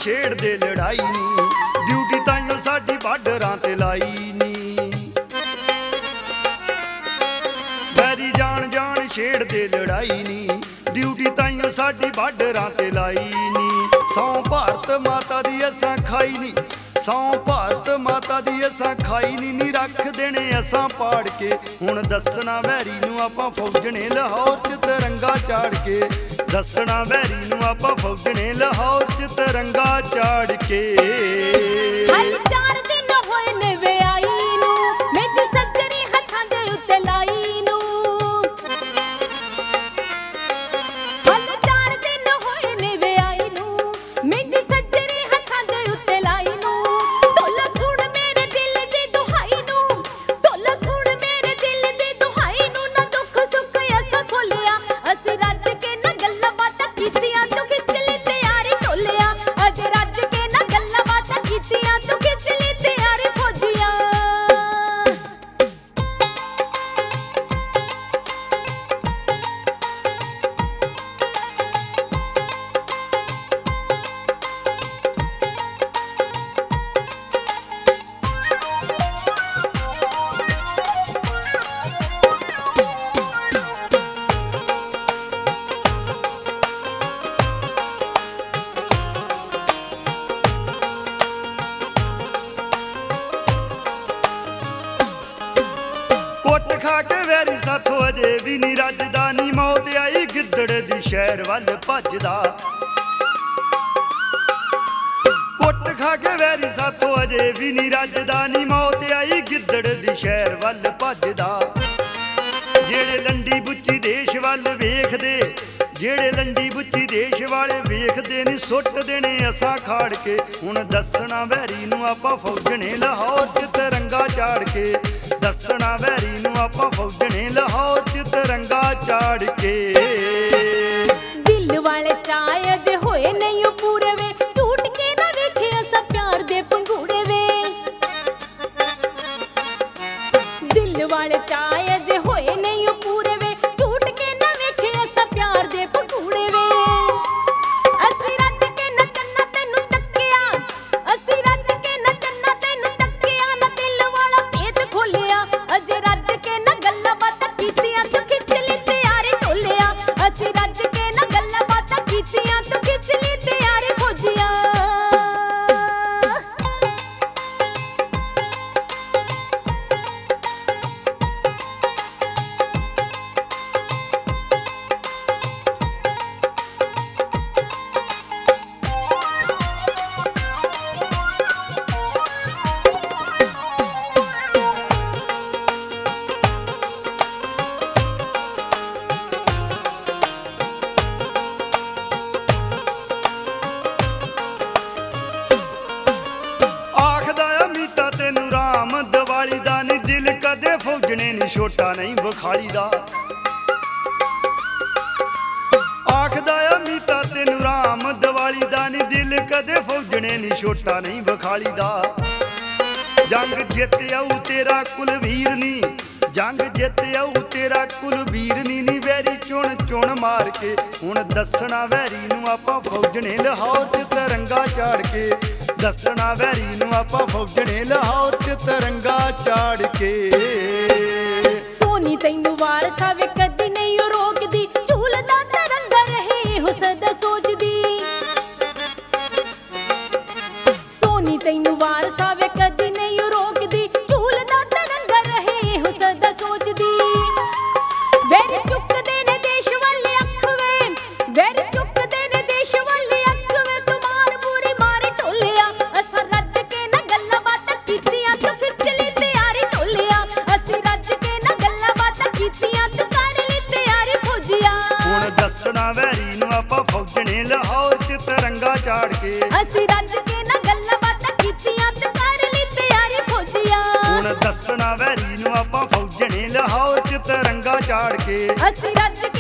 छेड़दे लड़ाई नी, ड्यूटी ताइयों साडी बार्डरां ते लाई नी। वैरी जान जान छेड़दे लड़ाई नी, ड्यूटी ताइयों साडी बार्डरां ते लाई नी। सौ भारत माता दी असां खाई नी, सौ भारत माता दी असां खाई नी रख देने असां पाड़ के। हुण दसना वैरी नूं आपां फौजने लाहौर च तिरंगा चाड़ के, दसना वैरी नूं आपां फौजने लाहौर च तिरंगा चाड़ के। हल 4 दिन होए ने वे आई नूं, मेरी सजरी हत्थां दे उत्ते लाई नूं। हल 4 दिन होए ने वे आई नूं, मेरी सजरी हत्थां दे उत्ते लाई नूं। ढोला सुण मेरे दिल दी दुहाई नूं, ढोला सुण मेरे दिल दी दुहाई नूं। ना दुख सुख असां फुलिया, असीं रज के ना गल्लां बातां कीतियां, तू खिच ली तैयारी ढोलिया। अज रज के ना गल्लां बातां कीतियां, तू खिच ली तैयारी फौजिया। कुट खा के वैरी साथों अजे भी नी रजदा नी, मौत आई गिद्दड़ दी शहर वल भजदा। कुट खा के वैरी साथों अजे भी नी रजदा नी, मौत आई गिद्दड़ दी शहर वल भजदा। जेड़े लंडी बुच्ची देश वल वेखदे, जेड़े लंडी बुच्ची देश वाले वेखदे नी, सुट देने असां खाड़ के। हुण दसना वैरी नूं आपां फौजने लाहौर च तिरंगा चाड़ के, दसना वैरी नूं आपां फौजने लाहौर च तिरंगा चाड़ के। दिल वाले चाय अजे होए नहीं ओ पूरे वे, झूठ के ना वेखे असां प्यार दे पंघूड़े वे। दिल वाले चाय अजे होए नहीं ओ पूरे वे, झूठ के ना वेखे असां प्यार दे पंघूड़े वे। असीं रज के नचना तैनूं तक्किया, असीं रज के नचना तैनूं तक्किया, ना दिल वाला भेद खोलिया। अजे रज के ना गल्लां बातां कीतियां, तू खिच ली तैयारी ढोलिया। असीं रज के ना गल्लां बातां कीतियां, तू खिच ली तैयारी फौजिया। आखदा अमीता तेनू राम दिवाली दा नी, दिल कदे फौजने नी छोटा नहीं बखाली दा। आखदा अमीता तेनू राम दिवाली दा नी, दिल कदे फौजने नी छोटा नहीं बखाली दा। जंग जित आऊ तेरा कुलवीर नी, जंग जित आऊ तेरा कुलवीर नी, नी वैरी चुन चुन मार के। हुण दसना वैरी नूं आपां फौजने लाहौर च तिरंगा चाड़ के, दसना वैरी नूं आपां फौजने लाहौर च तिरंगा चाड़ के। सोनी तैनूं वारस आवे कदी नहीं ओ रोकदी, झूलदा तिरंगा रहे हो सदा सोचदी। सोनी तैनूं वारस आवे कदी नहीं ओ रोकदी, झूलदा तिरंगा रहे हो सदा सोचदी। वैरी चुकदे ने देश वाले अख वे, वैरी चुकदे ने देश वाले अख वे, तू मार पूरी मार ढोलिया। असां रज के ना गल्लां बातां कीतियां, तू खिच ली तैयारी ढोलिया। असीं रज के ना गल्लां बातां कीतियां, तू कर ली तैयारी फौजिया। हुण दसना वैरी नूं आपां फौजने लाहौर च तिरंगा चाड़ के, असीं रज के ना गल्लां बातां कीतियां, तू कर ली तैयारी फौजिया। हुण दसना वैरी नूं आपां फौजने लाहौर च तिरंगा चाड़ के। असीं रज